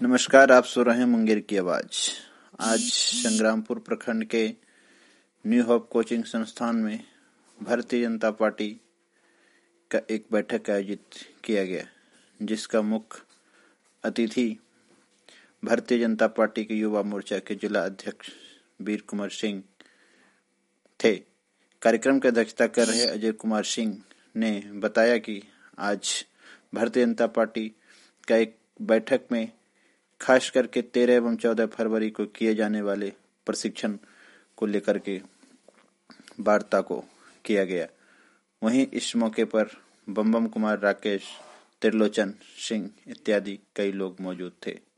नमस्कार, आप सुन रहे हैं मुंगेर की आवाज। आज संग्रामपुर प्रखंड के न्यू होप कोचिंग संस्थान में भारतीय जनता पार्टी का एक बैठक आयोजित किया गया, जिसका मुख्य अतिथि भारतीय जनता पार्टी के युवा मोर्चा के जिला अध्यक्ष वीर कुमार सिंह थे। कार्यक्रम की अध्यक्षता कर रहे अजय कुमार सिंह ने बताया कि आज भारतीय जनता पार्टी का एक बैठक में खास करके 13 एवं 14 फरवरी को किए जाने वाले प्रशिक्षण को लेकर के वार्ता को किया गया। वहीं इस मौके पर बम कुमार, राकेश, त्रिलोचन सिंह इत्यादि कई लोग मौजूद थे।